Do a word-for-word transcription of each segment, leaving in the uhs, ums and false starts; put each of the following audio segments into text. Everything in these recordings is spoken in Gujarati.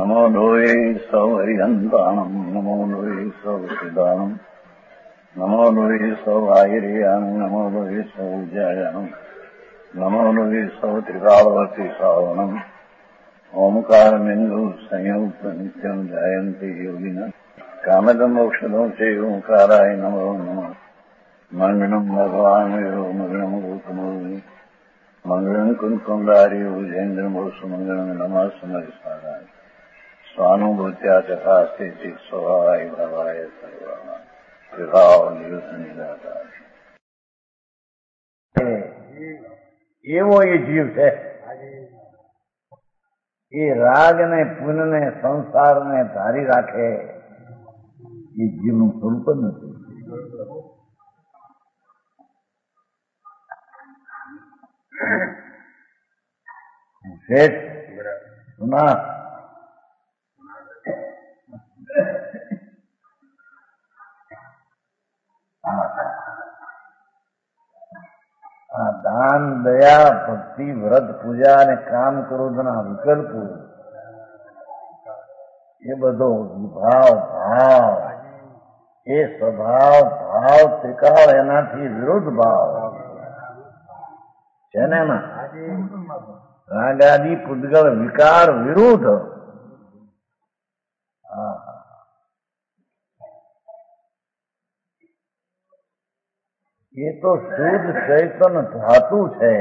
નમો લોહે સૌ હરિહંતાણમ નમો લોહે સૌ સિદ્ધાણમ નમો લોહે સૌ આયર્યાણમ નમો લોહે સૌ જયાણમ નમો લોહે સૌ ત્રિકાળવતી શ્રાવણમ ઓમકાર બિંદુ સંયુક્ત નિત્યમ જાયંતી યોગિના કામદમ મોક્ષદો છે ઓંકારાય નમો નમઃ મંગળમ ભગવાન મંગળમ ગોતમોહિ મંગળમ કુંકુંડારી ઉજેન્દ્રમોસુ મંગળમ નમઃ સમરિસારાય સ્વાનુભૂત્યા ચકાસ્તે ચિત સ્વભાવાય ભાવાય સર્વા વિભાવ નિયુત નિરાકાર. એવો એ જીવ છે એ રાગ ને પુન ને સંસાર ને ધારી રાખે એ જીવનું સ્વરૂપ જ નથી. શેઠ સુના આ દાન દયા ભક્તિ વ્રત પૂજા અને કામ ક્રોધના વિકલ્પો એ બધો વિભાવ ભાવ એ સ્વભાવ ભાવ ત્રિકાળ એનાથી વિરુદ્ધ ભાવ છે ને એમાં રાગાદી પૂતગળ વિકાર વિરુદ્ધ. એ તો શુદ્ધ ચૈતન ધાતુ છે.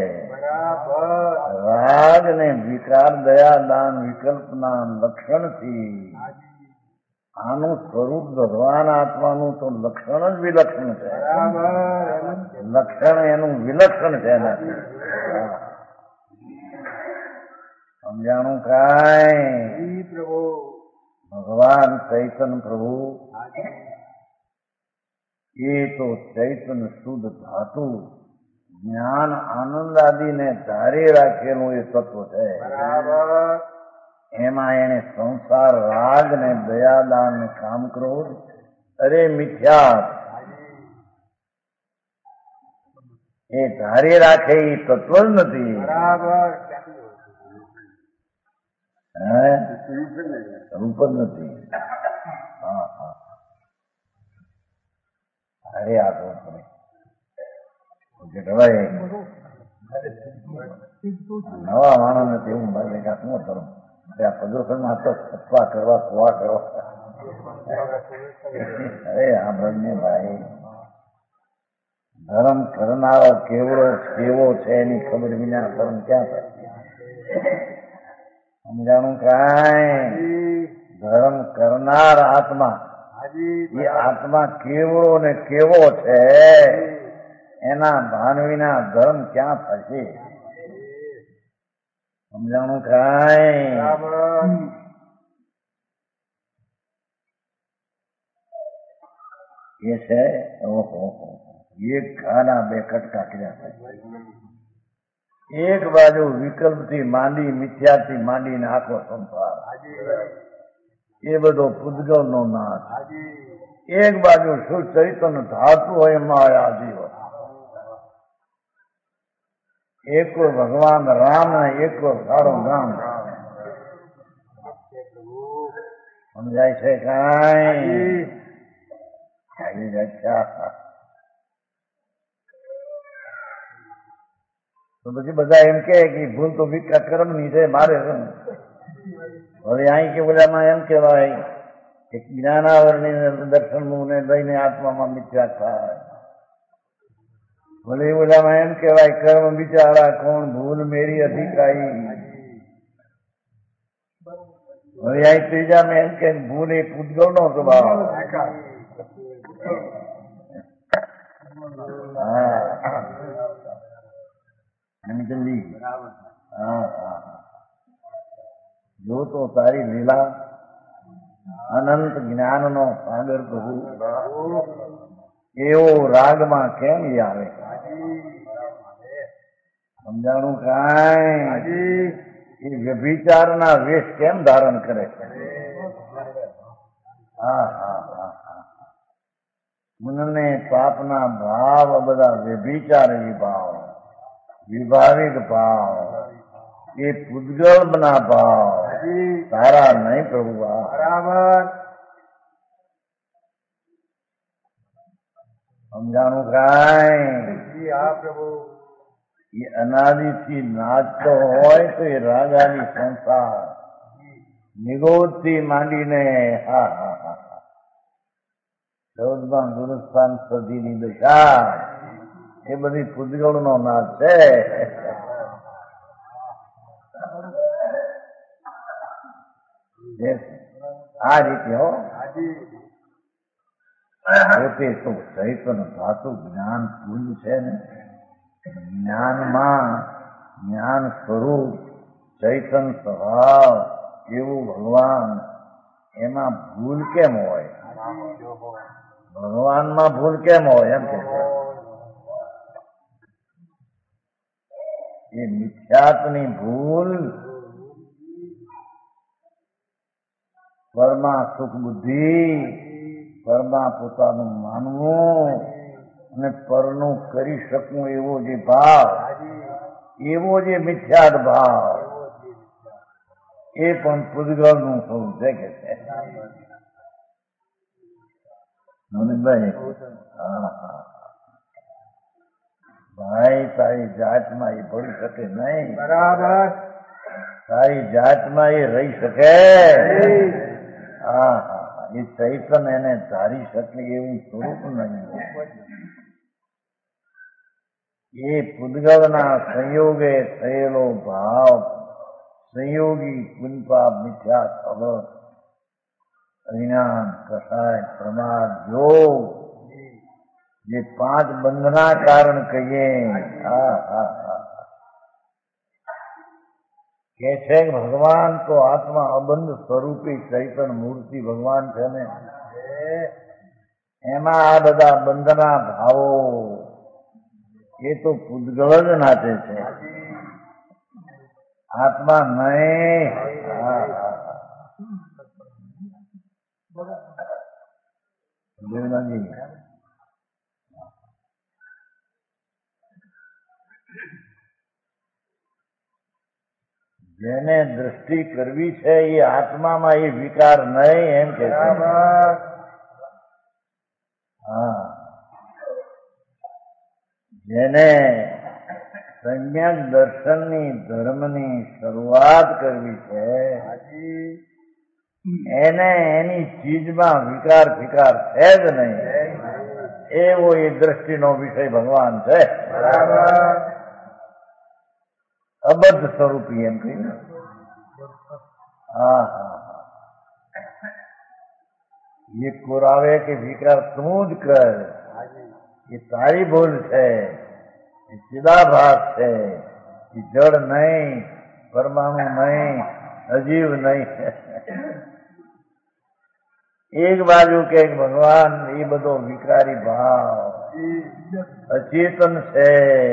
રાગ ને વિકાર દયા દાન વિકલ્પના લક્ષણથી આનું સ્વરૂપ ભગવાન આત્માનું તો લક્ષણ જ વિલક્ષણ છે. લક્ષણ એનું વિલક્ષણ છે. સમજાણું કાંઈ? ભગવાન ચૈતન પ્રભુ એ તો ચૈતન શુદ્ધ ધાતુ જ્ઞાન આનંદ આદિને ધારી રાખેલું એ તત્વ છે. એમાં એને સંસાર રાગ ને દયાદાન ને કામ ક્રોધ અરે મિથ્યા એ ધારી રાખે એ તત્વ જ નથી. રૂપ જ નથી. હા હા અરે આ તો નવા માણસ ને એવું મારે શું કરું આ પ્રદૂષણમાં તો સત્વા કરવા કુવા કરવા. અરે આ બંને ભાઈ ધર્મ કરનારો કેવડો કેવો છે એની ખબર વિના ધર્મ ક્યાં થાય? સમજાણું કાંઈ? ધર્મ કરનાર આત્મા એ આત્મા કેવડો ને કેવો છે એના ભાન વિના ધર્મ ક્યાં થશે? સમજાણું કાંઈ? એ છે ઓહો એક ઘાના બે કટકા કર્યા થાય. એક બાજુ વિકલ્પથી માંડી મિથ્યાથી માંડીને આખો સંસાર એ બધો પૂતગલ નો નાશ. એક બાજુ શું ચૈતન ધાતુ હોય માયા જીવન. એક ભગવાન રામ ને એક સારો ગામ. સમજાય છે કાંઈ? તો પછી બધા એમ કે ભૂલ તો વિકટ કર્મ ની છે મારે શું? હવે અહીં કે બોલામાં એમ કેવાય કે જ્ઞાનાવરણી દર્શન નું ને લઈને આત્મામાં મિથ્યા થાય. ભલે બોલામાં એમ કેવાય કર્મ બિચારા કોણ ભૂલ મેરી અધિકારી. હવે અહીં ત્રીજામાં એમ કે ભૂલ એ પૂતગલ નો સ્વભાવ. હા જલ્દી હા હા જો તો તારી લીલા અનંત જ્ઞાન નો સાગર પ્રભુ એવો રાગમાં કેમ આવે? સમજાણું કાંઈ? એ વ્યભિચારના વેશ કેમ ધારણ કરે? હા હા હા હા મનને પાપના ભાવ બધા વ્યભિચાર વિભાવ વિભાવિક ભાવ એ પૂતગલ ના ભાવ તારા નહીં પ્રભુ. આ બરાબર સમજાણું કાંઈ? હા પ્રભુ. એ અનાદિથી નાચતો હોય તો એ રાજાની સંસાર નિગોદથી માંડીને હા હા હા ચૌદમાં ગુરુસ્થાન સુધીની દશા એ બધી પૂજગળનો નાદ છે. આ રીતે હો પોતે તો ચૈતન ધાતુ જ્ઞાન પુંજ છે ને, જ્ઞાનમાં જ્ઞાન સ્વરૂપ ચૈતન સ્વભાવ એવું ભગવાન, એમાં ભૂલ કેમ હોય? ભગવાનમાં ભૂલ કેમ હોય એમ કે એ મિથ્યાત્વની ભૂલ પરમાં સુખ બુદ્ધિ, પરમાં પોતાનું માનવું અને પરનું કરી શકવું એવો જે ભાવ, એવો જે મિથ્યાત ભાવ એ પણ પૂજગળનું સ્વરૂપ છે કે છે. ભાઈ ભાઈ તારી જાતમાં એ ભળી શકે નહીં. બરાબર. તારી જાતમાં એ રહી શકે? હા હા એ ચૈતન એને ધારી શકે એવું સ્વરૂપ નહીં. એ પૂદગળના સંયોગે થયેલો ભાવ, સંયોગી પુનપાપ મિથ્યા ખબર અજ્ઞાન કસાય પ્રમાદ યોગ જે પાંચ બંધના કારણ કહીએ. હા હા હા કે છે ભગવાન તો આત્મા અબંધ સ્વરૂપી ચૈતન મૂર્તિ ભગવાન છે ને, એમાં આ બધા બંધના ભાવો એ તો પૂદગળ જ નાચે છે, આત્મા નહીં. હા હા દેવનાજી જેને દ્રષ્ટિ કરવી છે એ આત્મામાં એ વિકાર નહીં એમ કે છે. હા જેને સમ્યક દર્શનની ધર્મની શરૂઆત કરવી છે એને એની ચીજમાં વિકાર ફિકાર છે જ નહીં, એવો એ દ્રષ્ટિનો વિષય ભગવાન છે. અબદ્ધ સ્વરૂપી એમ કહ્યું. હા હા એ કોરાવે કે વિકાર તું જ કર, એ તારી ભૂલ છે, એ ચિદાભાસ છે, એ જળ નહીં, પરમાણુ નહીં, અજીવ નહીં. એક બાજુ કે ભગવાન એ બધો વિકારી ભાવ અચેતન છે,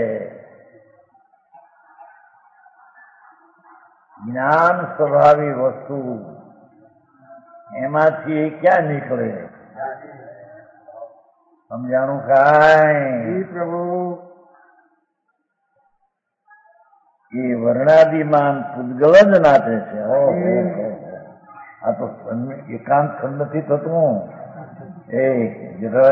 જ્ઞાન સ્વભાવી વસ્તુ એમાંથી એ ક્યાં નીકળે? સમજાણું કાંઈ? પ્રભુ એ વર્ણાદિમાન પૂદગળ જ નાચે છે. આ તો એકાંત ખંડ નથી થતું. એ જય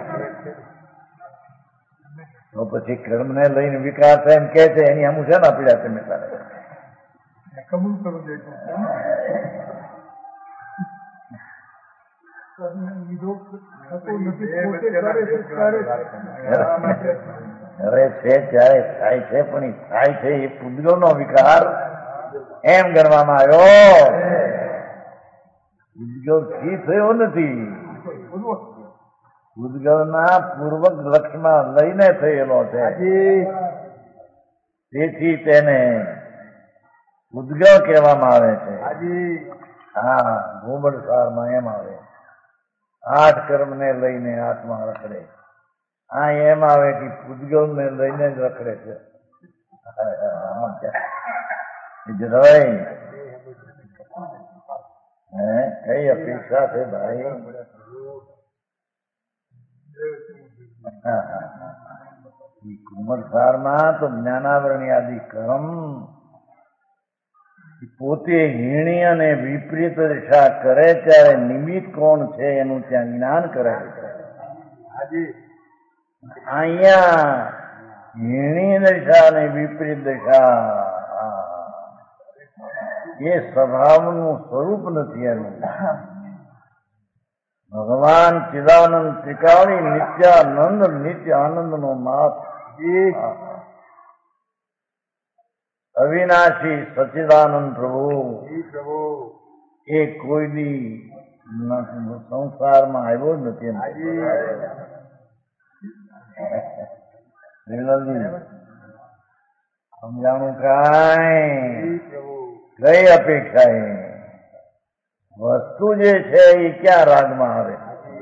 તો પછી કર્મને લઈને વિકાર થાય એમ કે છે, એની અમુક છે ને પીડા તમે તારે કબૂલ કરું દે. અરે છે ત્યારે થાય છે, પણ એ થાય છે એ પૂદગળ નો વિકાર એમ ગણવામાં આવ્યો. પૂદગળ થી થયો નથી, પૂદગળના પૂર્વક લક્ષમાં લઈને થયેલો છે, તેથી તેને પૂદગળ કહેવામાં આવે છે. હા ભૂમળ સારમાં એમ આવે આઠ કર્મ ને લઈને આત્મા રખડે. આ એમ આવે કે પૂદગળ ને લઈને જ રખડે છે. હે કઈ અપેક્ષા છે ભાઈ? કુમળ સારમાં તો જ્ઞાનાવરણી આદિ કર્મ પોતે હીણી અને વિપરીત દિશા કરે ત્યારે નિમિત્ત કોણ છે એનું ત્યાં જ્ઞાન કરે છે. અહીંયા હીણી દિશા અને વિપરીત દિશા એ સ્વભાવનું સ્વરૂપ નથી એનું. ભગવાન ચિદાનંદ ત્રિકાળી નિત્યાનંદ નિત્ય આનંદ નો માપ અવિનાશી સચિદાનંદ પ્રભુ એ કોઈ દી સંસારમાં આવ્યો જ નથી. સમજાણું કાંઈ કઈ અપેક્ષા એ વસ્તુ જે છે એ ક્યાં રાગમાં આવે?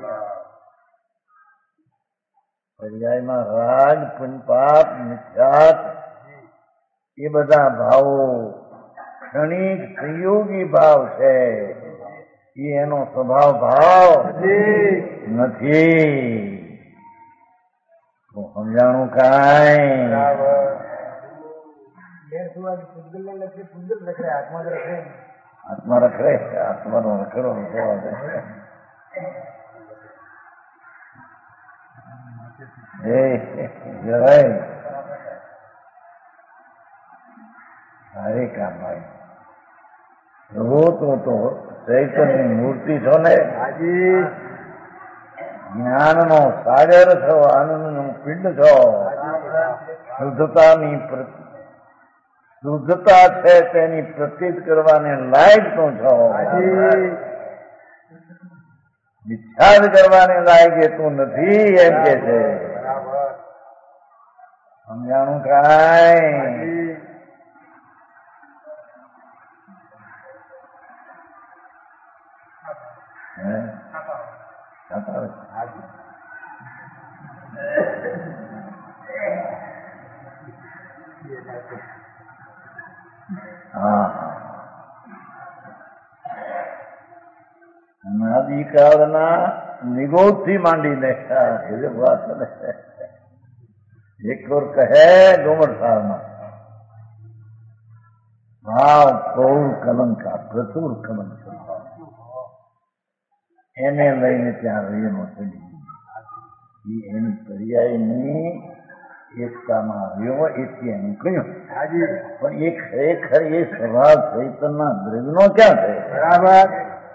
પર્યાયમાં રાગ પુનપાપ મિથ્યાત એ બધા ભાવો ક્ષણિક સંયોગી ભાવ છે. એ એનો સ્વભાવ ભાવ નથી. સમજાણું કાંઈ આત્મા રખડે આત્માનો રખડો જરાય સારે કામ ભાઈ પ્રભુ તો તો ચૈતન્યની મૂર્તિ છો ને, જ્ઞાનનો સાગર છો, આનંદનું પિંડ છો, શુદ્ધતાની શુદ્ધતા છે તેની પ્રતીત કરવાને લાયક તો છો. વિખ્યાત કરવાને લાયક એ તું નથી એમ કે છે. સમજાણું કાંઈ અનાદિકાળના નિગોદ થી માંડીને એક વાર કહે ગોમડ સારમાં ભાવ કૌર કલંકા પ્રચુર કલંક એને લઈને ત્યાં રહ્યો છે. એની પર્યાયની એકતામાં રહ્યો એથી એનું કહ્યું. પણ એ ખરેખર એ સ્વભાવ ચૈતનના દ્રવ્યનો ક્યાં છે? બરાબર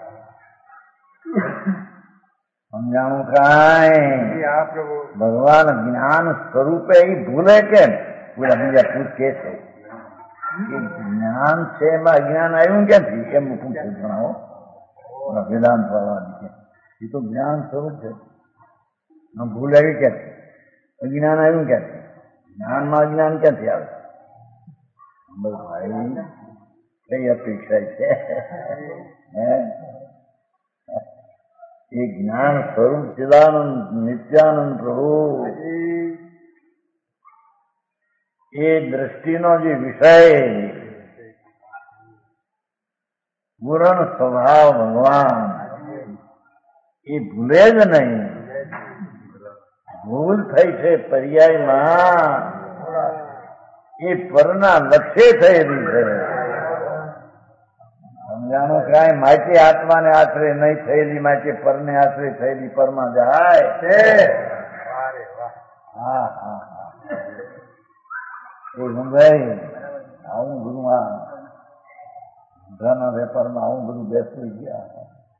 સમજાણું કાંઈ? ભગવાન જ્ઞાન સ્વરૂપે એ ભૂલે કેમ? પેલા બીજા પૂછ કે છે એ જ્ઞાન છે એમાં અજ્ઞાન આવ્યું ક્યાંથી? એમ પૂછે જણાવો. વેદાંત વાળા એ તો જ્ઞાન સ્વરૂપ છે. ભૂલ આવી ક્યાંથી? અજ્ઞાન આવ્યું ક્યાંથી? જ્ઞાનમાં અજ્ઞાન ક્યાંથી આવે? ભાઈ કઈ અપેક્ષા છે? એ જ્ઞાન સ્વરૂપ ચિદાનંદ નિત્યાનંદ પ્રભુ એ દ્રષ્ટિનો જે વિષય પૂરણ સ્વભાવ ભગવાન એ ભૂલે જ નહીં. ભૂલ થઈ છે પર્યાયમાં એ પરના લક્ષ્ય થયેલી છે. સમજાણું કાંઈ? માટે આત્માને આશરે નહીં થયેલી, માટે પરને આશરે થયેલી પરમાં જાય છે. હા હા હા એ ભાઈ આવું બધું આ ધંધાના વેપારમાં આવું બધું બેસી ગયા.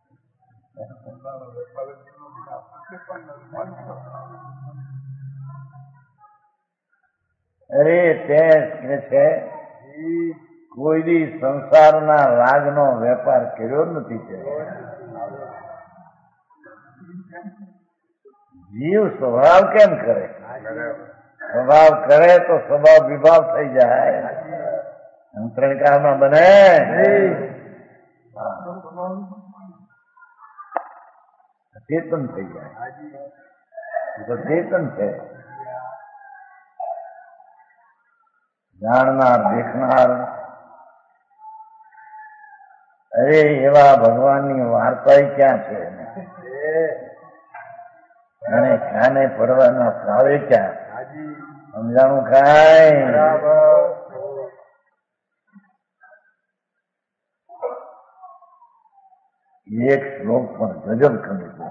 અરે તે કે છે કોઈ દી સંસારના રાગનો વેપાર કર્યો નથી. છે જીવ સ્વભાવ કેમ કરે? સ્વભાવ કરે તો સ્વભાવ વિભાવ થઈ જાય. અંતરણકાળમાં બને ચેતન થઈ જાય. તો ચેતન છે, જાણનાર દેખનાર. અરે એવા ભગવાનની વાર્તા ક્યાં છે? અને કાને પડવાના ભાવે ક્યાં? સમજાણું કાંઈ? એક શ્લોક પણ ગજબ કરી છે.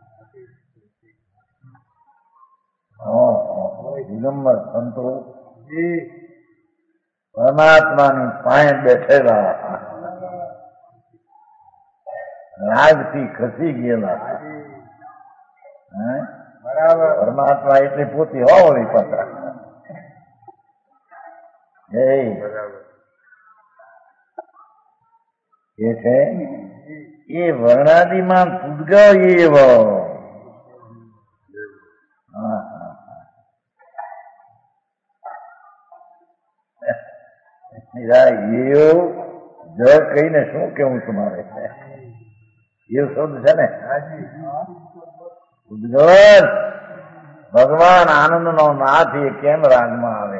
દિગંબર સંતો પરમાત્માની પાસે બેઠેલા રાગથી ખસી ગયેલા બરાબર. પરમાત્મા એટલે પોતે હોળી પાછા એ છે એ વર્ણાદિમાં પૂદગળ એવ જ કહીને શું કેવું તમારે એવું શબ્દ છે ને પૂદગળ ભગવાન આનંદ નો નાથ એ કેમ રાગમાં આવે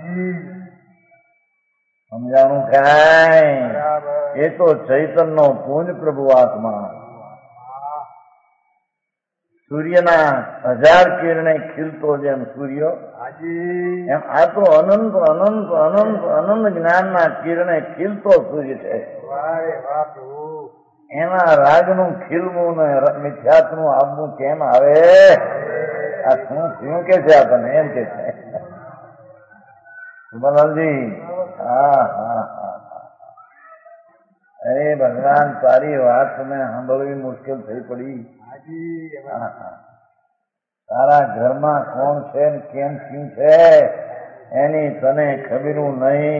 સમજાણું કાંઈ એ તો ચૈતન્ય નો પૂંજ પ્રભુ આત્મા સૂર્યના હજાર કિરણે ખીલતો જેમ સૂર્ય એમ આ તો અનંત અનંત અનંત અનંત જ્ઞાનના કિરણે ખીલતો સૂર્ય છે. એના રાગનું ખીલવું ને મિથ્યાત્વનું આવવું કેમ આવે? આ શું શું કે છે આપણને એમ કે છે સુમલાલજી. હા હા હા અરે ભગવાન તારી વાત તમે સાંભળવી મુશ્કેલ થઈ પડી. તારા ઘરમાં કોણ છે ને કેમ શું છે એની તને ખબરું નહીં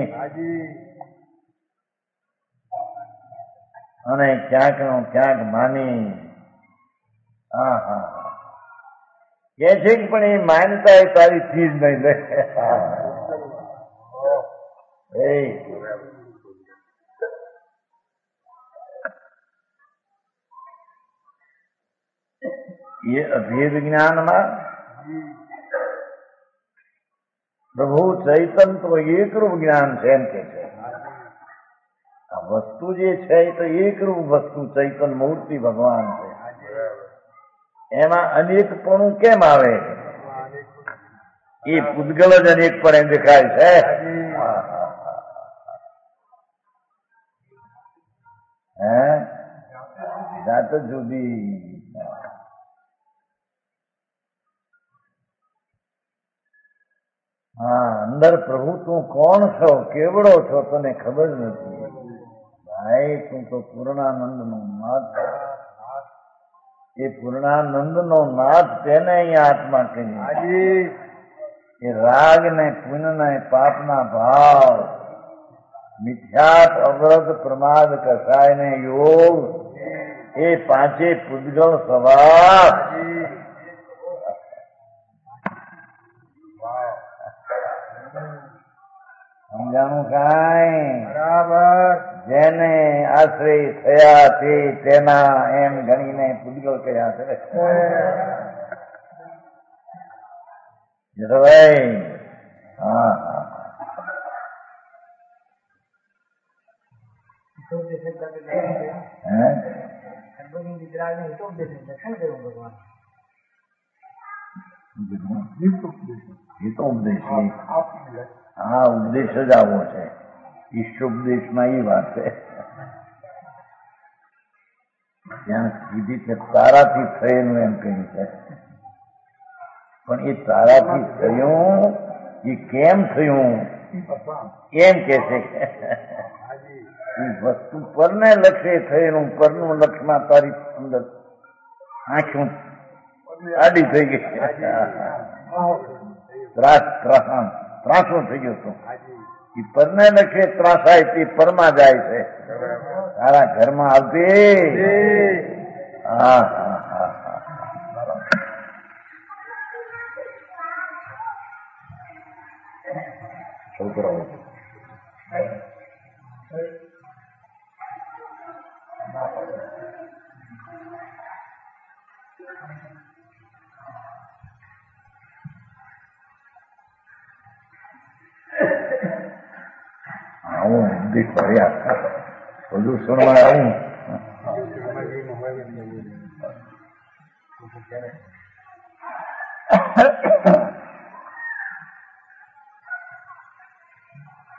અને ક્યાંક નો ક્યાંક માની હા હા કે છે પણ એ માનતા એ તારી ચીજ નહીં લે. એ અભેદ જ્ઞાનમાં પ્રભુ ચૈતન તો એકરૂપ જ્ઞાન છે એમ કે છે. આ વસ્તુ જે છે એ તો એકરૂપ વસ્તુ ચૈતન મૂર્તિ ભગવાન છે. એમાં અનેકપણું કેમ આવે? એ પૂદગલ જ અનેક પણ એમ દેખાય છે. હે જાત જુદી. હા અંદર પ્રભુ તું કોણ છો કેવડો છો તને ખબર નથી ભાઈ. તું તો પૂર્ણાનંદ નો નાથ. એ પૂર્ણાનંદ નો નાથ તેને અહીંયા આત્મા કહીએ. એ રાગ ને પુણ્ય ને પાપના ભાવ મિથ્યાત અવરત પ્રમાદ કસાય ને યોગ એ પાંચે પૂદગલ સવાર સમજાણું કાંઈ? બરાબર. જેને આશ્રય થયા તે તેના એમ ગણીને પૂદગલ કર્યા છે. ભાઈ હા એ તો ઉપદેશ હા ઉપદેશ જ આવો છે. ઈષ્ટોપદેશમાં એ વાત છે ત્યાં કીધી કે તારાથી થયેલું એમ કહ્યું છે. પણ એ તારાથી થયું એ કેમ થયું એમ કે છે એ વસ્તુ પરને લક્ષ્ય થયેલું પરનું લક્ષ્યમાં તારી અંદર આંખું આડી થઈ ગઈ. ત્રાસ ત્રાસ ત્રાસો થઈ ગયો હતો. એ પરને લક્ષ્ય ત્રાસાય તે પરમાં જાય છે. તારા ઘરમાં આવતી હા હા હા છોકરાઓ આવું બધી ફર્યા બધું સુણવા આવું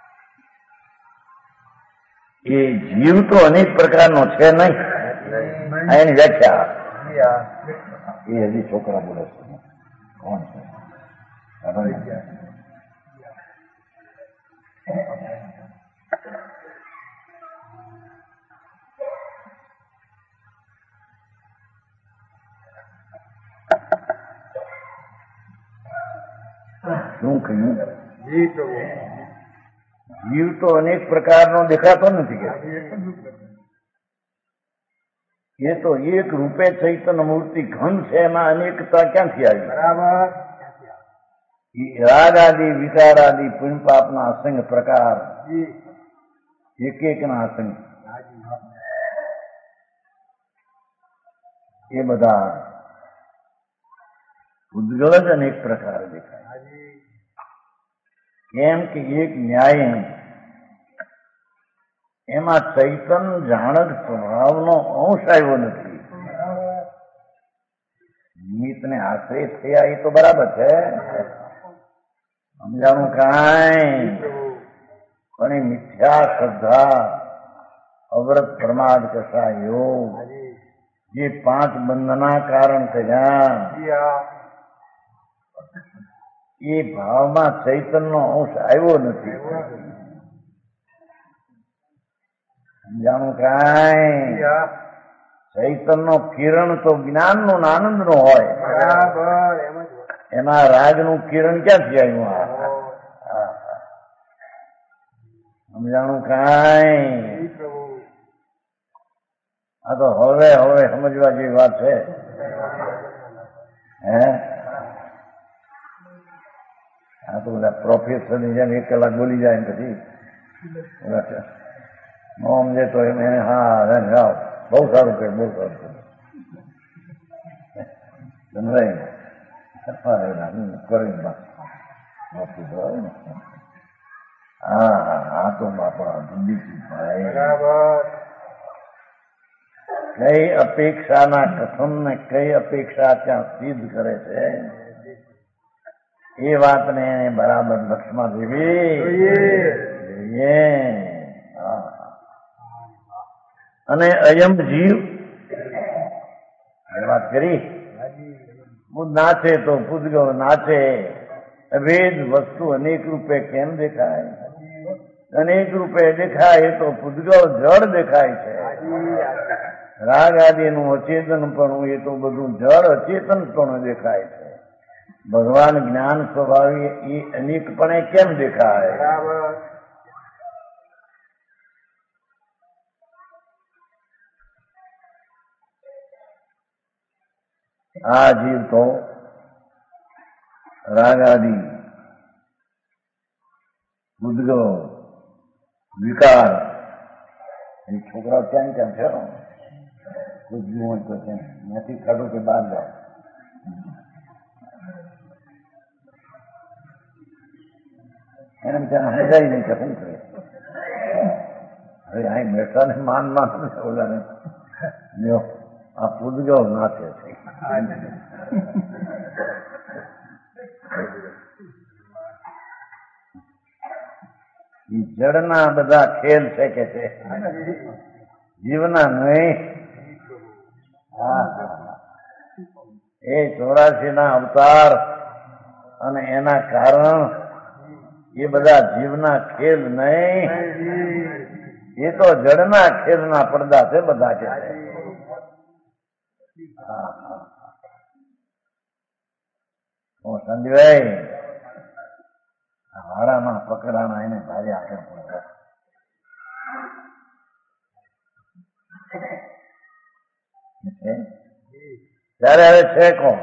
એ જીવ તો અનેક પ્રકારનો છે નહીં. આ એની વ્યાખ્યા જી હા એ હજી છોકરા બોલે છે કોણ છે શું કહ્યું? જી પ્રભુ જીવ તો અનેક પ્રકારનો દેખાતો નથી કે આજે એક જ રૂપ છે. એ તો એક રૂપે ચૈતન્ય મૂર્તિ ઘન છે, એમાં અનેકતા ક્યાંથી આવી? બરાબર ઈ રાગ આદિ વિકાર આદિ પુણ્ય પાપના અસંગ પ્રકાર જી એક એકના અસંગ હાજી એ બધા ઉદ્ગલ જ અનેક પ્રકાર દેખાય. હાજી કેમ કે એક ન્યાય એમાં ચૈતન જાણક સ્વભાવનો અંશ આવ્યો નથી. નિમિત્તને આશ્રય થયા એ તો બરાબર છે, સમજાણું કાંઈ? પણ એ મિથ્યા શ્રદ્ધા અવ્રત પ્રમાદ કશા યોગ હાજી જે પાંચ બંધના કારણ થયા જી હા એ ભાવમાં ચૈતનનો અંશ આવ્યો નથી. સમજાણું જી કાંઈ? હા ચૈતનનો કિરણ તો જ્ઞાનનો ને આનંદનો હોય, બરાબર એમ જ હોય. એમાં રાજનું કિરણ ક્યાંથી આવ્યું? આ હા. સમજાણું કાંઈ? જી પ્રભુ આ તો હવે હવે સમજવા જેવી વાત છે. હે આ તો બધા પ્રોફેસરની જેમ એક કલાક બોલી જાય ને પછી ન સમજે તો એમ એને હા જાઓ બહુ સારું કહે બહુ સારું કહે સમજાય કરી હા હા આ તો બાપા જુદી ભાઈ બરાબર કઈ અપેક્ષાના કથન ને કઈ અપેક્ષા ત્યાં સિદ્ધ કરે છે એ વાતને એને બરાબર લક્ષમાં લેવી જોઈએ. અને અયમ જીવ એ વાત કરી નાચે તો પૂતગળ નાચે. વેદ વસ્તુ અનેક રૂપે કેમ દેખાય? અનેક રૂપે દેખાય તો પૂતગળ જળ દેખાય છે. રાગ આદિનું અચેતનપણું એ તો બધું જળ અચેતનપણું દેખાય છે. ભગવાન જ્ઞાન સ્વભાવી એ અનેકપણે કેમ દેખાય? બરાબર આ જીવ તો રાગ આદિ ઉદ્ગવ વિકાર એ છોકરા ક્યાં ક્યાં છે પૂછવું હોય તો ત્યાં નથી ખાધું કે બહાર જાઓ. એને બિચારા સમજાય નહીં કે શું કરે. હવે અહીં બેઠા ને માન માન ઓલાને લ્યો આ પૂદગવ નાચે છે. જળના બધા ખેલ છે કે છે જીવના નહીં. એ ચોરાસી ના અવતાર અને એના કારણ એ બધા જીવના ખેલ નહીં, એ તો જળના ખેલના પડદા છે બધા કે છે. સંજયભાઈ વાડામાં પકડાણા એને ભારે આગળ પડતા ત્યારે હવે છે કોણ?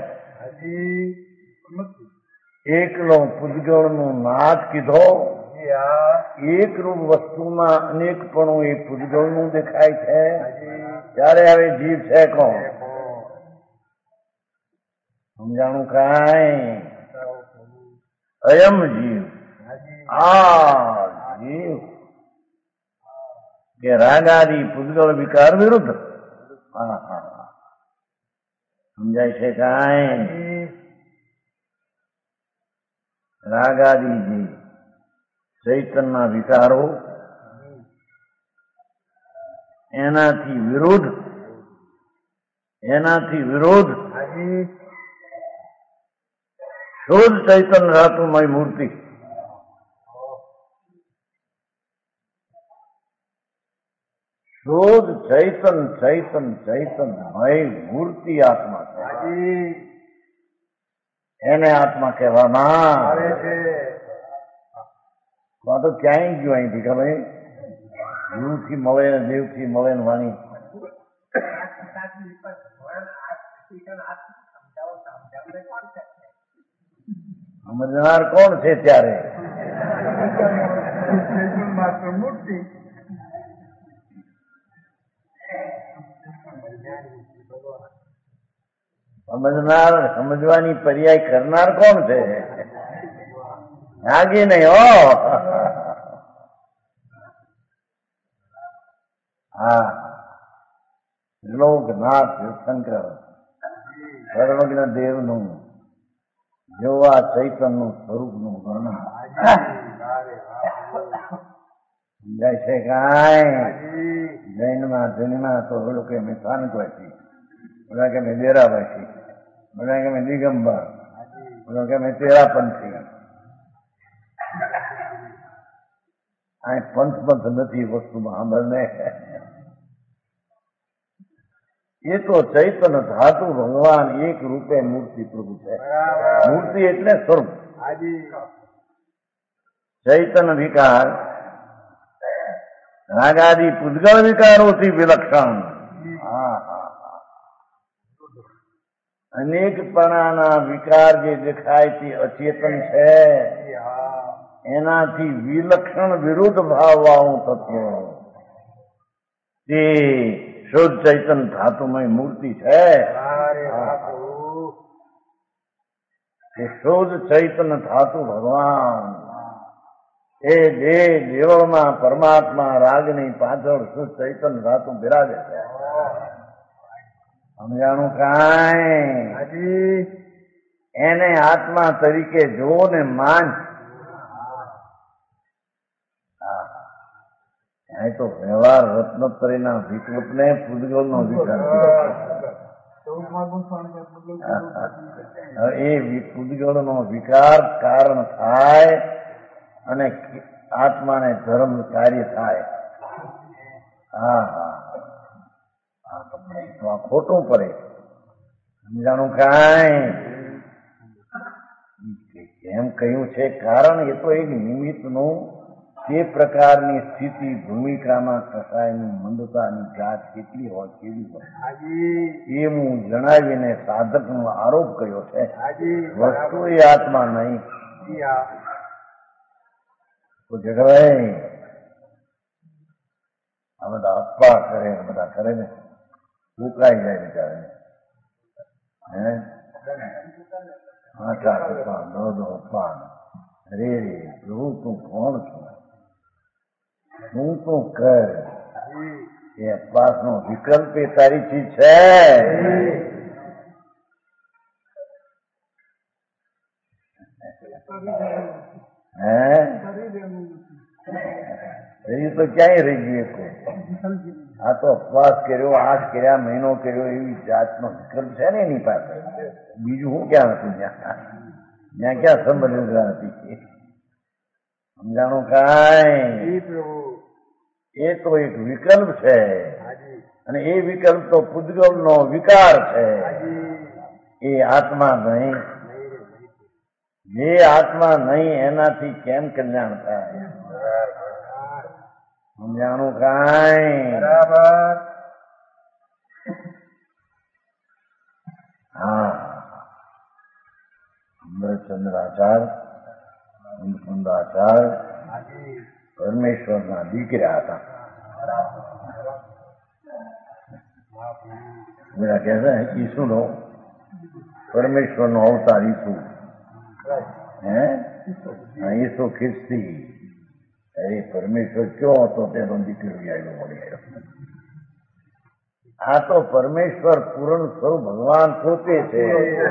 એકલો પૂજગળનું નાદ કીધો. એક રૂપ વસ્તુમાં અનેકપણું એ પૂજગળનું દેખાય છે. ત્યારે હવે જીવ છે કોણ? સમજાણું કાંઈ? અયમ જીવ. આ જીવ કે રાગાદી પૂજગળ વિકાર વિરુદ્ધ. હા હા સમજાય છે કાંઈ? રાગાદી જીવ ચૈતનના વિકારો એનાથી વિરુદ્ધ એનાથી વિરોધ હાજી શુદ્ધ ચૈતન્ય ધાતુમય મૂર્તિ. શુદ્ધ ચૈતન ચૈતન ચૈતન્યમય મૂર્તિ આત્મા છે. હાજી એને આત્મા કહેવામાં આવે છે. આ તો ક્યાંય ગયું અહીંથી કે ભાઈ જીવથી મળે ને દેવથી મળે ને વાણી સમજનાર કોણ છે ત્યારે? માત્ર મૂર્તિ સમજનાર સમજવાની પર્યાય કરનાર કોણ છે? આગે નહીં હો. હા લોકનાથ શંકર સર્વજ્ઞ દેવનું જોવા ચૈતનનું સ્વરૂપનું વર્ણન સમજાય છે કાંઈ? જૈનમાં જૈનમાં તો ઓલો કે મેં સ્થાનકવાસી, ઓલા કે મેં દેરાવાસી, ઓલા કે મેં દિગંબર, ઓલા કે મેં તેરાપંથી. આ પંથ પંથ નથી વસ્તુમાં સાંભળને. એ તો ચૈતન્ય ધાતુ ભગવાન એક રૂપે મૂર્તિ પ્રભુ છે. મૂર્તિ એટલે સ્વરૂપ. ચૈતન્ય વિકાર રાગાદી પૂદગળ વિકારોથી વિલક્ષણ. અનેકપણાના વિકાર જે દેખાય તે અચેતન છે, એનાથી વિલક્ષણ વિરુદ્ધ ભાવવાળું તત્વ તે શુદ્ધ ચૈતન ધાતુમય મૂર્તિ છે. એ શુદ્ધ ચૈતન ધાતુ ભગવાન એ દેહ દેવળમાં પરમાત્મા રાગની પાછળ શુદ્ધ ચૈતન ધાતુ બિરાજે છે. સમજાણું કાંઈ? એને આત્મા તરીકે જો ને માન. અહીં તો વ્યવહાર રત્નોત્તરીના વિકલ્પને પૂદગલનો વિચાર એ પૂદગલનો વિકાર કારણ થાય અને આત્માને ધર્મ કાર્ય થાય. હા હા તો આ ખોટું પડે. સમજાણું કાંઈ? એમ કહ્યું છે કારણ એ તો એક નિમિત્તનું તે પ્રકારની સ્થિતિ ભૂમિકામાં કસાયની મંદતાની જાત કેટલી હોય કેવી હોય એ હું જણાવીને સાધકનો આરોપ કર્યો છે. વસ્તુ એ આત્મા નહીં. તો જગભાઈ આ બધા અપા કરે બધા કરે ને ઉકાઈ જાય બિચારે. હે આઠા અપા દો દો અપા રે રે પ્રભુ તું કોણ છું? હું તો કર એ અપવાસ નો વિકલ્પ એ તારી ચીજ છે. હે એ તો ક્યાંય રહી ગયું. આ તો અપવાસ કર્યો, આઠ કર્યા, મહિનો કર્યો એવી જાતનો વિકલ્પ છે ને એની પાસે. બીજું હું ક્યાં હતું? ત્યાં ત્યાં ક્યાં સંબંધ હતી? સમજાણું કાંઈ? એ તો એક વિકલ્પ છે અને એ વિકલ્પ તો પૂદગલનો વિકાર છે. એ આત્મા નહીં. જે આત્મા નહીં એનાથી કેમ કલ્યાણ થાય? સમજાણું કાંઈ? બરાબર. હા અમરચંદ્રાચાર્ય મુકુંદાચાર્ય પરમેશ્વરના દીકરા હતા. બધા કહે છે ઈસુનો પરમેશ્વરનો અવતાર ઈસુ. હે ઈસુ ખ્રિસ્તી એ પરમેશ્વર કયો હતો તેનો દીકરો આવ્યો મળી. આ તો પરમેશ્વર પૂર્ણ સ્વરૂપ ભગવાન પોતે છે.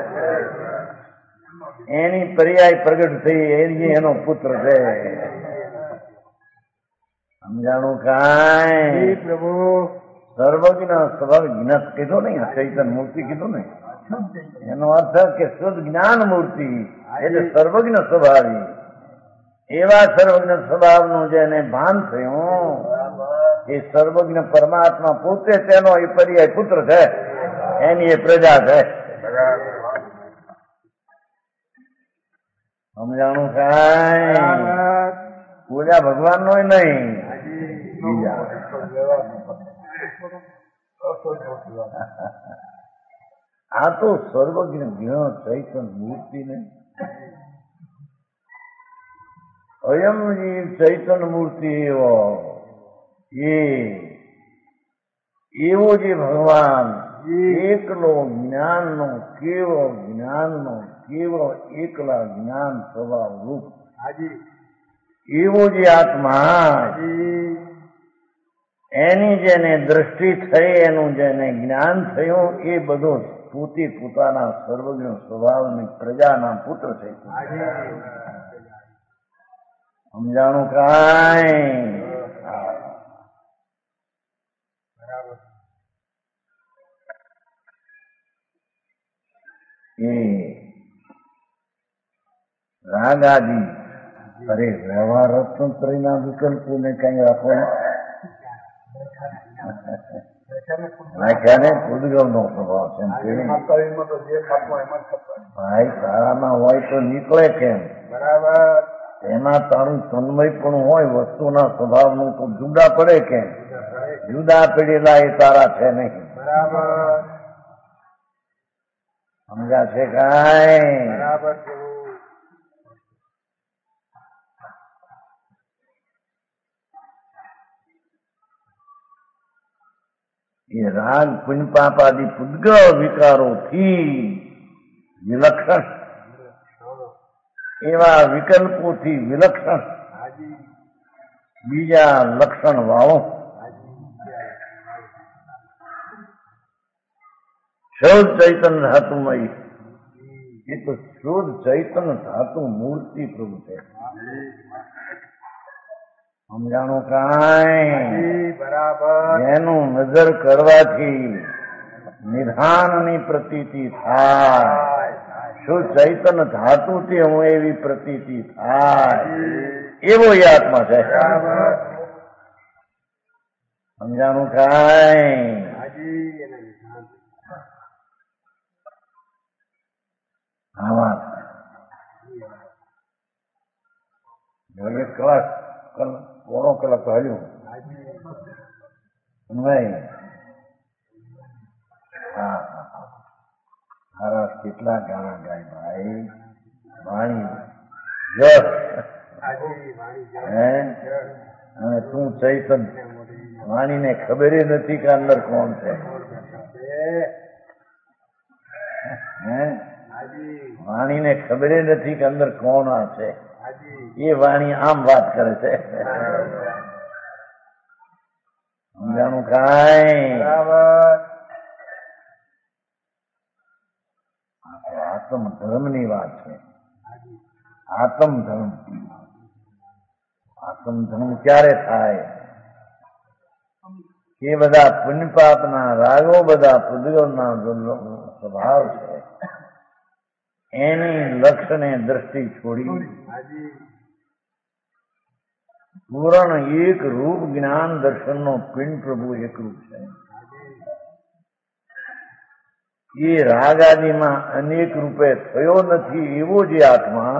એની પર્યાય પ્રગટ થઈ એની એનો પુત્ર છે. સમજાણું કાંઈ? પ્રભુ સર્વજ્ઞ સ્વભાવ જ્ઞાત કીધો નહીં, ચૈતન મૂર્તિ કીધું નહીં. એનો અર્થ કે શુદ્ધ જ્ઞાન મૂર્તિ એટલે સર્વજ્ઞ સ્વભાવી. એવા સર્વજ્ઞ સ્વભાવનું જેને ભાન થયું એ સર્વજ્ઞ પરમાત્મા પોતે તેનો એ પર્યાય પુત્ર છે, એની એ પ્રજા છે. સમજાણું કાંઈ? પૂજા ભગવાન નો નહીં, બીજા. આ તો સર્વજ્ઞ જ્ઞ ચૈતન મૂર્તિ ને અયમ ચૈતન મૂર્તિ એવો એ એવો જે ભગવાન એકલો જ્ઞાનનો કેવળ જ્ઞાનનો કેવળ એકલા જ્ઞાન સ્વભાવ રૂપ એવો જે આત્મા એની જેને દ્રષ્ટિ થઈ, એનું જેને જ્ઞાન થયું, એ બધો પોતે પોતાના સર્વજ્ઞ સ્વભાવની પ્રજાના પુત્ર છે. સમજાણું કાંઈ? એ રાગાદી અરે વ્યવહાર રત્નત્રયના વિકલ્પોને કઈ રાખવાનું નાખ્યાને ઉદગમ નો સ્વભાવ છે. ભાઈ તારામાં હોય તો નીકળે કેમ? બરાબર. એમાં તારું તન્મય પણ હોય વસ્તુના સ્વભાવનું તો જુદા પડે કેમ? જુદા પડેલા એ તારા છે નહીં. બરાબર. સમજા છે કાંઈ? બરાબર. એ રાગ પુણ્યપાપ આદિ પુદ્ગલ વિકારોથી વિલક્ષણ, એવા વિકલ્પોથી વિલક્ષણ બીજા લક્ષણ વાળો શુદ્ધ ચૈતન ધાતુમય, એ તો શુદ્ધ ચૈતન ધાતુ મૂર્તિ પ્રભુ છે. સમજાણું કાંઈ? બરાબર. એનું નજર કરવાથી નિધાનની પ્રતીતિ થાય, શુદ્ધ ચૈતન ધાતુથી હું એવી પ્રતીતિ થાય, એવો એ આત્મા છે. સમજાણું કાંઈ? આમાં એક કલાક પોણો કલાક હાલ્યું નહીં. હા મારા કેટલા ગાણા ગાય ભાઈ, વાણી જસ હે, અને તું ચૈતન. વાણીને ખબર નથી કે અંદર કોણ છે. હે, વાણીને ખબર નથી કે અંદર કોણ આ છે. એ વાણી આમ વાત કરે છે. સમજાણું કાંઈ? આત્મ ધર્મ ની વાત છે. આત્મ ધર્મ. આત્મ ધર્મ ક્યારે થાય? એ બધા પુણ્યપાપના રાગો બધા પુદ્ગલના સ્વભાવ છે, એની લક્ષને દ્રષ્ટિ છોડી પૂર્ણ એક રૂપ જ્ઞાન દર્શનનો પિંડ પ્રભુ એકરૂપ છે. એ રાગ આદિમાં અનેક રૂપે થયો નથી એવો જે આત્મા,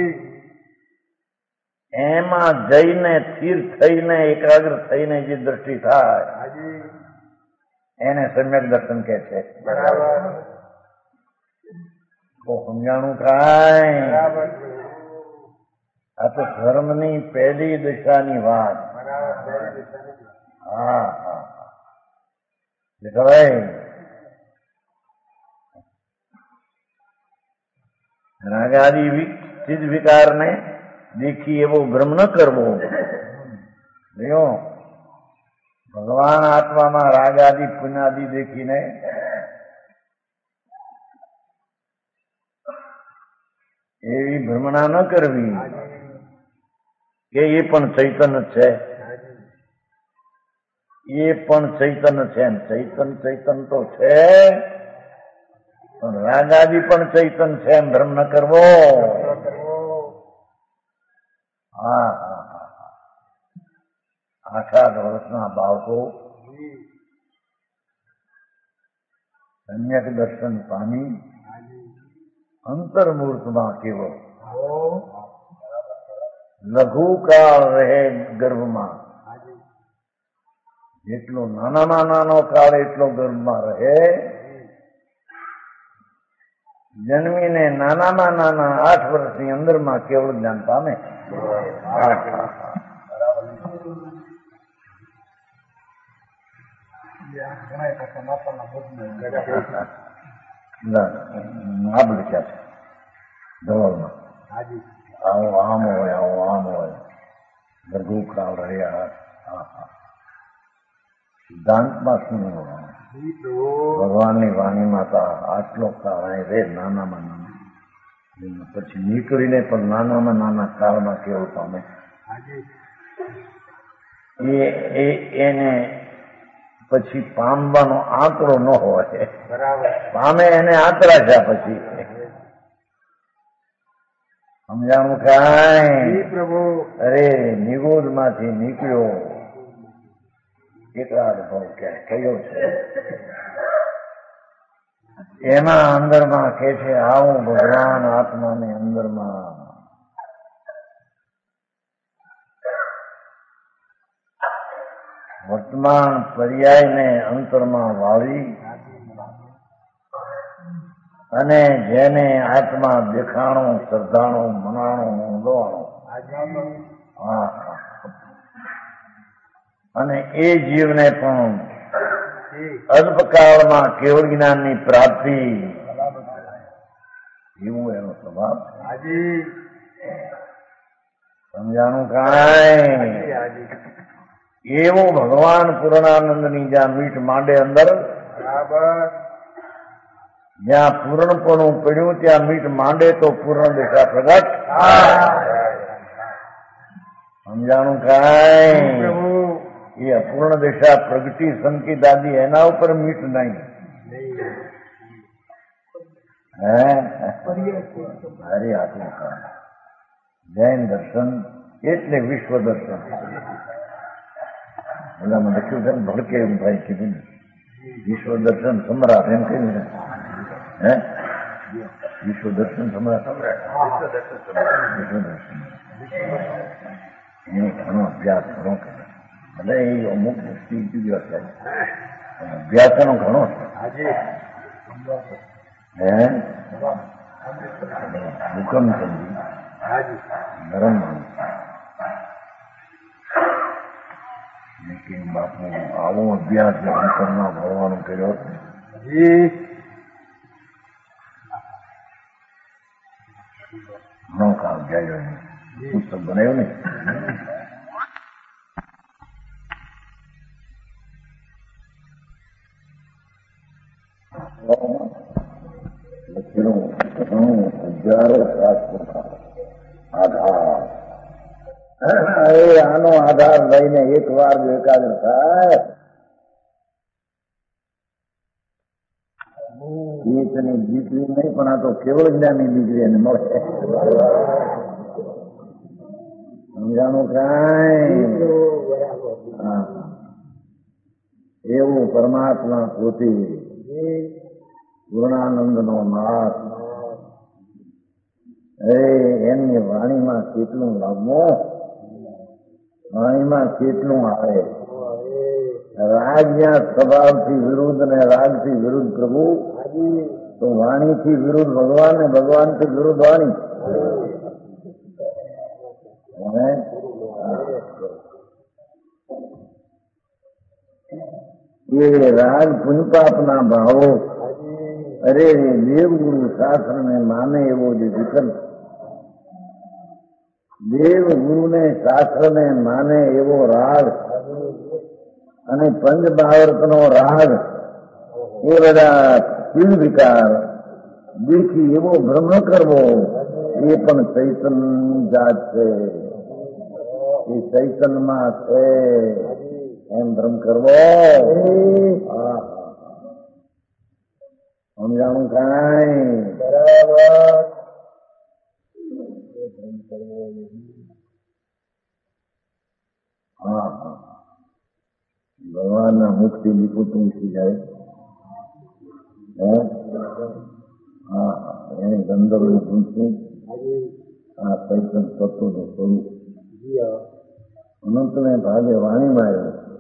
એમાં જઈને સ્થિર થઈને એકાગ્ર થઈને જે દ્રષ્ટિ થાય એને સમ્યક દર્શન કહે છે. બરાબર. તો સમજાણું કાંઈ? આ તો ધર્મની પહેલી દિશાની વાત. હા હા ભાઈ, રાગાદી ચીજ વિકારને દેખી એવો ભ્રમ ન કરવો. જો ભગવાન આત્મામાં રાગાદિ પુનાદિ દેખીને એવી ભ્રમણા ન કરવી કે એ પણ ચૈતન્ય છે. એ પણ ચૈતન છે ને ચૈતન ચૈતન તો છે પણ રાગાદી પણ ચૈતન છે એમ ભ્રમ ન કરવો. હા હા હા આઠ આઠ વર્ષના બાળકો સમ્યક દર્શન પામી અંતર્મૂર્તમાં કેવો લઘુકાળ રહે ગર્ભમાં, જેટલો નાનામાં નાનો કાળ એટલો ગર્ભમાં રહે, જન્મીને નાનામાં નાના આઠ વર્ષની અંદરમાં કેવળ જ્ઞાન પામે. નાબ લખ્યા છે ધવલમાં, આવો આમ હોય આવો આમ હોય લઘુ કાળ રહ્યા. સિદ્ધાંતમાં શું ભગવાનની વાણીમાં તો આટલો કાળ રે નાનામાં નાના, પછી નીકળીને પણ નાનામાં નાના કાળમાં કેવું પામે. એ એને પછી પામવાનો આંકડો ન હોય, પામે એને આંતરા છે. પછી સમજાણું કાંઈ પ્રભુ? અરે નિગોદ માંથી નીકળ્યો કેટલા અનુભવ ક્યાં કયો છે એમાં અંદરમાં કે છે આવું ભગવાન આત્માની અંદરમાં વર્તમાન પર્યાયને અંતરમાં વાળી અને જેને આત્મા દેખાણો શ્રદ્ધાણો મનાણો ઊંડવાણો હા અને એ જીવને પણ અલ્પકાળમાં કેવળ જ્ઞાનની પ્રાપ્તિ, એવું એનો સ્વભાવ. સમજાણું કાંઈ? એવો ભગવાન પૂર્ણાનંદની જ્યાં મીઠ માંડે અંદર, જ્યાં પૂર્ણપણું પડ્યું ત્યાં મીઠ માંડે તો પૂર્ણ દિશા પ્રગટ. સમજાણું કાંઈ? એ અપૂર્ણ દિશા પ્રગટી સંકેત આદિ એના ઉપર મીઠ નહીં. હે હરે આટલું કામ જૈન દર્શન એટલે વિશ્વ દર્શન. બધામાં લખ્યું છે ને ભડકે એમ ભાઈ કીધું ને વિશ્વ દર્શન સમ્રાટ એમ કહ્યું ને. હે વિશ્વ દર્શન સમ્રાટ વિશ્વ દર્શન એનો ઘણો અભ્યાસ ઘણો કરે. ભલે એ અમુક વસ્તુ જુદો છે અભ્યાસ એનો ઘણો છે. હે હુકમ સમજી નરમ બાપુ આવો અભ્યાસ અંતરમાં ભરવાનો કર્યો ઘણો કામ જાય પુસ્તક બનાવ્યું ને. આધાર આનો આધાર લઈને એક વાર જો એકાગ્ર થાય ગીતની દીકરી નહીં પણ આ તો કેવળ જ્ઞાનની દીકરી એને મળે. સમજાણું કાંઈ? એવું પરમાત્મા પોતે પૂર્ણાનંદ નો નાથ એમની વાણીમાં કેટલું લાગવો, વાણીમાં કેટલું આવે. રાગના સ્વભાવથી વિરુદ્ધ ને રાગથી વિરુદ્ધ પ્રભુ, તો વાણીથી વિરુદ્ધ ભગવાન ને ભગવાનથી વિરુદ્ધ વાણી. એ રાગ પુણ્યપાપના ભાવો અરે દેવગુરુ શાસ્ત્ર ને માને એવો જે વિકલ્પ, દેવગુરુને શાસ્ત્રને માને એવો રાગ અને પંચભાવર્તનો રાગ એ બધા શીલ વિકાર દેખી એવો ભ્રમ કરવો એ પણ ચૈતન્યની જાત છે. એ ચૈતન્યમાં છે. એમ ભ્રમ કરવો હા સમજાણું કાંઈ બરાબર ભ્રમ કરવો હા હા ભગવાનના મુખથી નિકુટું થઈ જાય હા એની ગંધર્વનું પૂછ્યું આ ચૈતન તત્વનું સ્વરૂપ અનંતને ભાગે વાણીમાં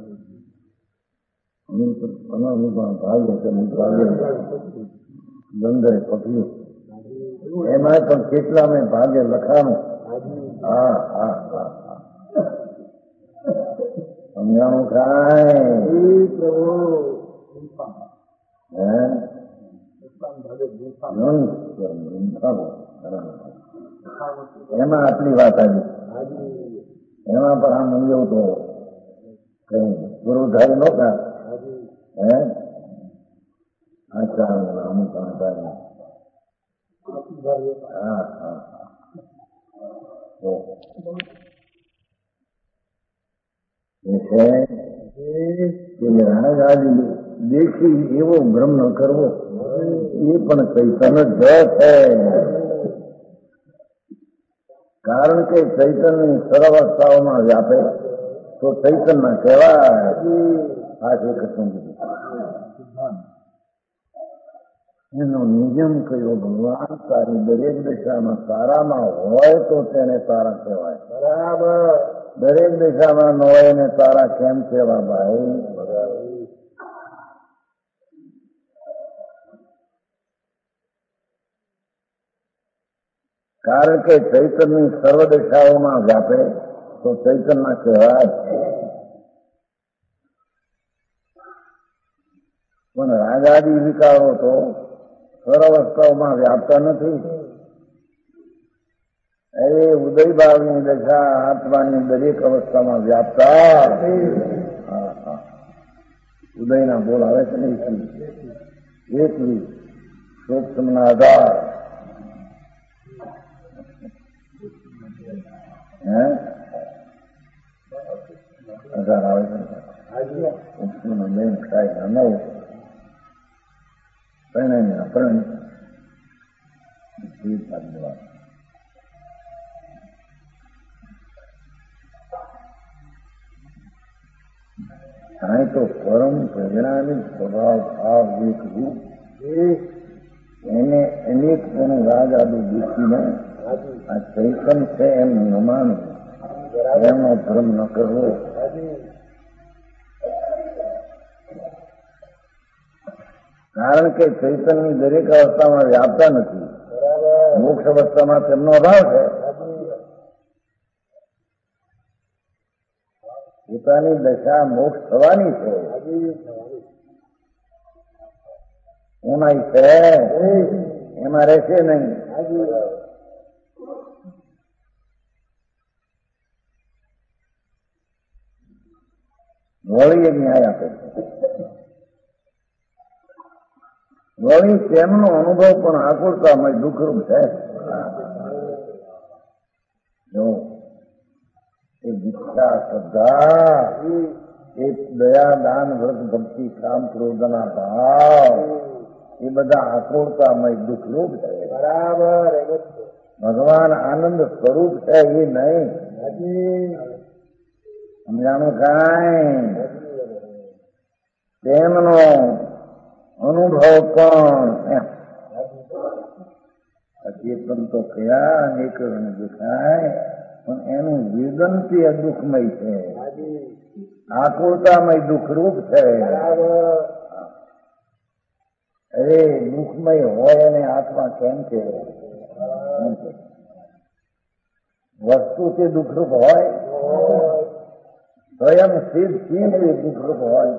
આવ્યો અનંત ભાગે તેનું ભાગે ગંધરે પકડ્યું એમાં પણ કેટલા મેં ભાગે લખાણું હા હા હા હા સમજાણું કાંઈ હે એમાં આટલી વાત આવી એમાં પણ આ મૂલ્યો તો કઈ ગુરુધારી નહોતા હે આચાર્ય અમુક આચાર્ય હા હા તો એ છે કે રાજાજી દેખી એવો ભ્રમ ન કરવો એ પણ ચૈતન જ છે કારણ કે ચૈતનની સર્વાવસ્થાઓમાં વ્યાપે તો ચૈતન ના કહેવાય આ છે કૃષ્ણ એનો નિયમ કયો ભગવાન તારી દરેક દિશામાં સારામાં હોય તો તેને સારા કહેવાય બરાબર દરેક દિશામાં ન હોય ને સારા કેમ કહેવા ભાઈ કારણ કે ચૈતનની સર્વ દિશાઓમાં વ્યાપે તો ચૈતન ના કહેવાય પણ રાગાદી વિકારો તો સર્વાવસ્થાઓમાં વ્યાપતા નથી અરે ઉદયભાવની દશા આત્માની દરેક અવસ્થામાં વ્યાપતા ઉદયના બોલ આવે છે ને એકવી સૂક્ષ્મના આધાર હે આધાર આવે છે સૂક્ષ્મના બેન કાય નવ પરણે અપરણ અહીં તો પરમ પ્રજ્ઞાની સ્વભાવ ભાવ એક રૂપ એને અનેક પણ રાગ આદુ દુઃખીને આ ચૈતન છે એમ ન માનવું એમનો ભ્રમ ન કરવો કારણ કે ચૈતનની દરેક અવસ્થામાં વ્યાપતા નથી મોક્ષ અવસ્થામાં તેમનો અભાવ છે પોતાની દશા મોક્ષ થવાની છે એમાં છે એમાં રહેશે નહીં વળી એ ન્યાય આપે વળી તેમનો અનુભવ પણ આકુળતામય દુઃખરૂપ છે જો એ દીક્ષા શ્રદ્ધા એ દયા દાન વ્રત ભક્તિ કામ ક્રોધના ભાવ એ બધા આકુળતામય દુઃખરૂપ છે બરાબર ભગવાન આનંદ સ્વરૂપ છે એ નહીં સમજાણું કાંઈ તેમનો અનુભવ પણ ચેતન તો કયા અનેક દેખાય પણ એનું વેદનથી દુઃખમય છે આકુળતામય દુઃખરૂપ છે અરે દુઃખમય હોય અને આત્મા કેમ છે વસ્તુથી દુઃખરૂપ હોય સ્વયં સિદ્ધ સિદ્ધ દુઃખરૂપ હોય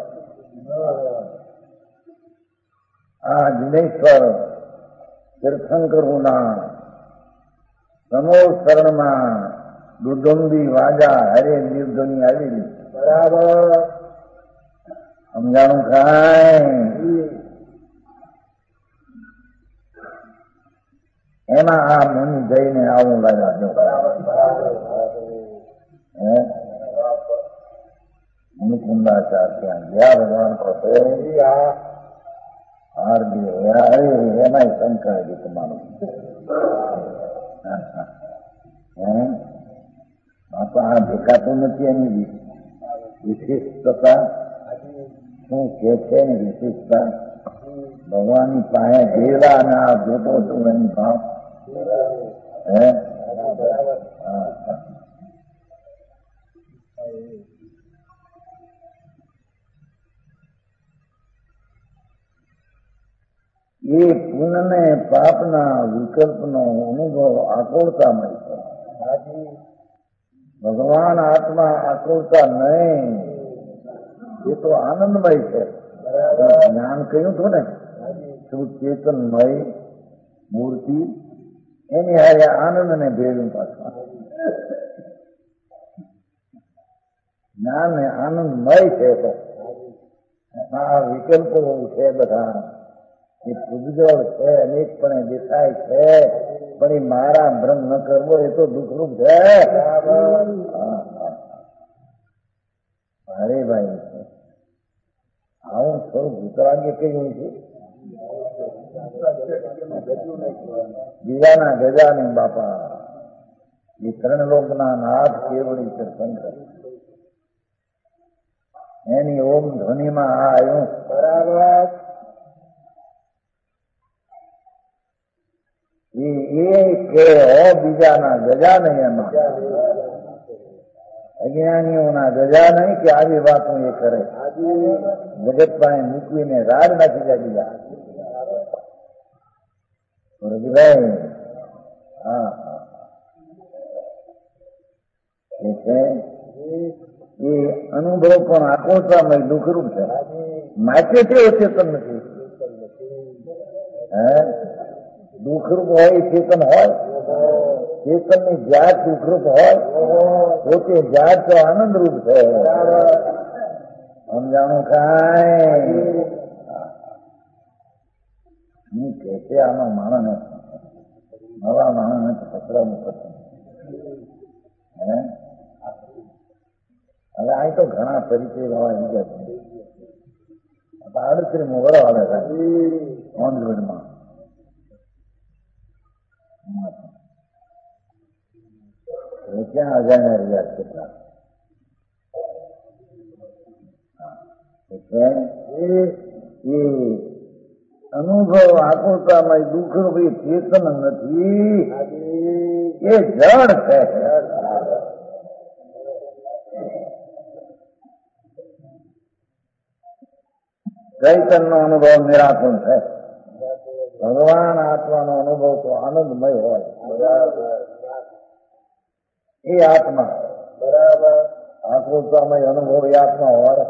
આ દિનેશ્વર તીર્થંકરોના સમોસરણમાં દુર્ગંધી વાજા હરે નિર્ધની આવેલી બરાબર સમજાણું કાંઈ એમાં આ મુનિ જઈને આવું લાગ્યા હે મુકુંદાચાર ત્યાં ગયા ભગવાન પાસે હાર ગયો એમાંય શંકા હતી તમારું બાપા આ દેખાતું નથી એની વિશિષ્ટતા શું કે છે ને વિશિષ્ટતા ભગવાનની પાસે ગયેલા અને આ જોતો છું એની ભાવ હે એ પુણ્ય પાપના વિકલ્પનો અનુભવ આકુળતામય છે. ભગવાન આત્મા આકુળતા નહીં, એ તો આનંદમય છે. જ્ઞાન કહ્યું હતું ને શું ચેતનમય મૂર્તિ એની હારે આનંદ ને ભેળ્યું પાછું. જ્ઞાન ને આનંદમય છે. તો આ વિકલ્પો છે બધા એ પૂજગળ છે, અનેકપણે દેખાય છે, પણ એ મારા ભ્રમ ન કરવો એ તો દુઃખરૂપ છે. અરે ભાઈ આવું સ્વરૂપ ઉતરાંગે કહ્યું છે બીજાના ગજા ને બાપા એ ત્રણ લોકના નાથ કેવડી છે શંકર. એની ઓમ ધ્વનિમાં આ આવ્યું બરાબર એ કે બીજાના ગજા નહીં, એમાં અજ્ઞાનીઓના ગજા નહીં કે આવી વાતો એ કરે. જગત પાસે મૂકવીને રાડ નાખી જાય બીજા. ભાઈ હા એ છે એ અનુભવ પણ આકુળતામય દુઃખરૂપ છે. માટે તેઓ ચેતન નથી. હે દુઃખરૂપ હોય ચેતન હોય, ચેતન ની જાત દુઃખરૂપ હોય પોતે જાત તો આનંદરૂપ છે. સમજાણું કાંઈ નહીં કે છે આમાં માણસને નવા માણસને પકડવાનું પસંદ. હે હવે અહીં તો ઘણા પરિચય વાળા બીજા છે. આડત્રીસ વડો આવે ઓનગઢમાં ક્યાં અજાણ્યા રહ્યા કેટલા એ અનુભવ આકુળતામાં દુઃખ ભાઈ ચેતન નથી, એ જળ છે. ચૈતન નો અનુભવ નિરાકુળ છે. ભગવાન આત્માનો અનુભવ તો આનંદમય હોય. એ આત્મા બરાબર આકૃતામય અનુભવ એ આત્મા હોય.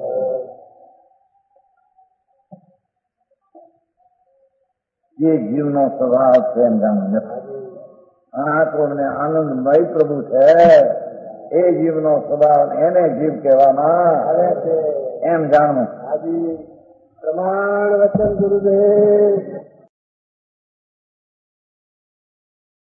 જે જીવનો સ્વભાવ છે એમ જાણવું નથી. અનાકૃત ને આનંદમય પ્રભુ છે એ જીવનો સ્વભાવ એને જીવ કહેવામાં આવે છે એમ જાણવું. પ્રમાણ વચન ગુરુદેવ.